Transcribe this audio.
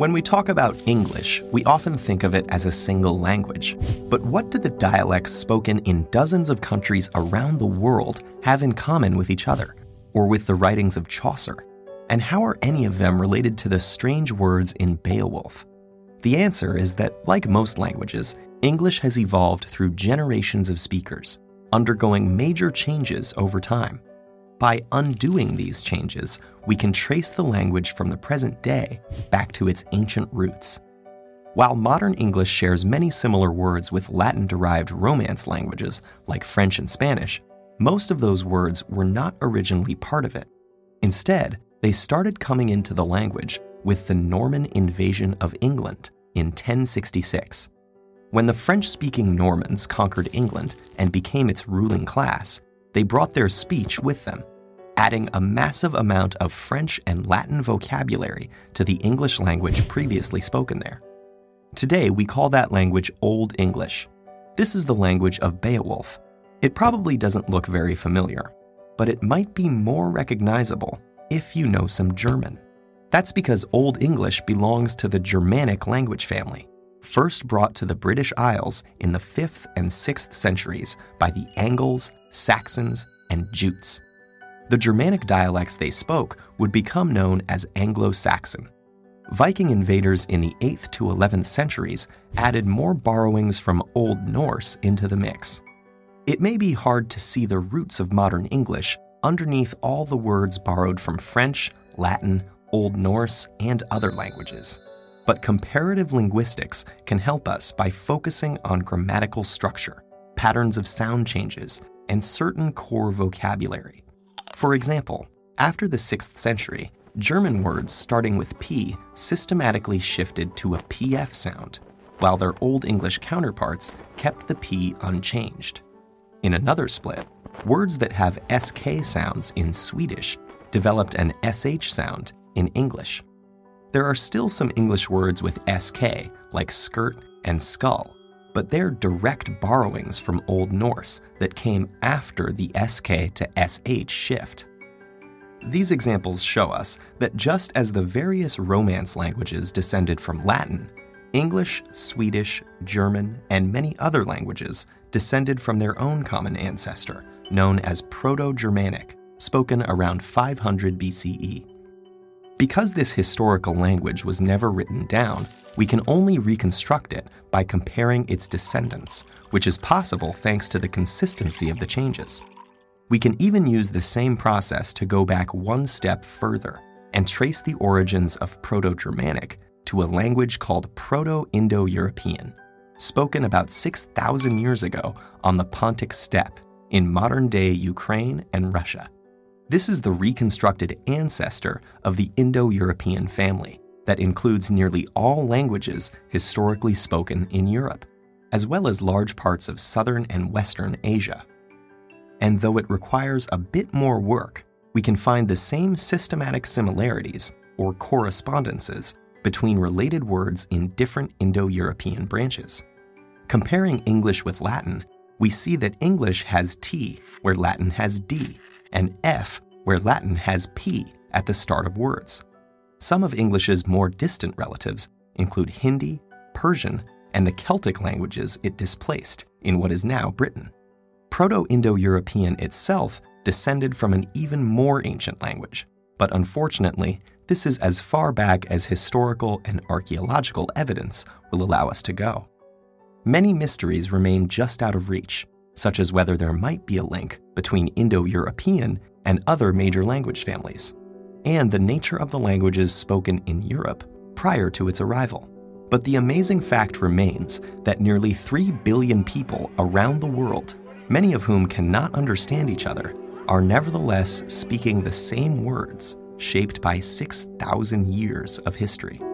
When we talk about English, we often think of it as a single language. But what do the dialects spoken in dozens of countries around the world have in common with each other, or with the writings of Chaucer? And how are any of them related to the strange words in Beowulf? The answer is that, like most languages, English has evolved through generations of speakers, undergoing major changes over time. By undoing these changes, we can trace the language from the present day back to its ancient roots. While modern English shares many similar words with Latin-derived Romance languages like French and Spanish, most of those words were not originally part of it. Instead, they started coming into the language with the Norman invasion of England in 1066. When the French-speaking Normans conquered England and became its ruling class, they brought their speech with them, adding a massive amount of French and Latin vocabulary to the English language previously spoken there. Today, we call that language Old English. This is the language of Beowulf. It probably doesn't look very familiar, but it might be more recognizable if you know some German. That's because Old English belongs to the Germanic language family, first brought to the British Isles in the 5th and 6th centuries by the Angles, Saxons, and Jutes. The Germanic dialects they spoke would become known as Anglo-Saxon. Viking invaders in the 8th to 11th centuries added more borrowings from Old Norse into the mix. It may be hard to see the roots of modern English underneath all the words borrowed from French, Latin, Old Norse, and other languages. But comparative linguistics can help us by focusing on grammatical structure, patterns of sound changes, and certain core vocabulary. For example, after the 6th century, German words starting with P systematically shifted to a PF sound, while their Old English counterparts kept the P unchanged. In another split, words that have SK sounds in Swedish developed an SH sound in English. There are still some English words with SK, like skirt and skull, but they're direct borrowings from Old Norse that came after the SK to SH shift. These examples show us that just as the various Romance languages descended from Latin, English, Swedish, German, and many other languages descended from their own common ancestor, known as Proto-Germanic, spoken around 500 BCE. Because this historical language was never written down, we can only reconstruct it by comparing its descendants, which is possible thanks to the consistency of the changes. We can even use the same process to go back one step further and trace the origins of Proto-Germanic to a language called Proto-Indo-European, spoken about 6,000 years ago on the Pontic Steppe in modern-day Ukraine and Russia. This is the reconstructed ancestor of the Indo-European family that includes nearly all languages historically spoken in Europe, as well as large parts of southern and western Asia. And though it requires a bit more work, we can find the same systematic similarities, or correspondences, between related words in different Indo-European branches. Comparing English with Latin, we see that English has T where Latin has D, and F where Latin has P at the start of words. Some of English's more distant relatives include Hindi, Persian, and the Celtic languages it displaced in what is now Britain. Proto-Indo-European itself descended from an even more ancient language, but unfortunately, this is as far back as historical and archaeological evidence will allow us to go. Many mysteries remain just out of reach, such as whether there might be a link between Indo-European and other major language families, and the nature of the languages spoken in Europe prior to its arrival. But the amazing fact remains that nearly 3 billion people around the world, many of whom cannot understand each other, are nevertheless speaking the same words shaped by 6,000 years of history.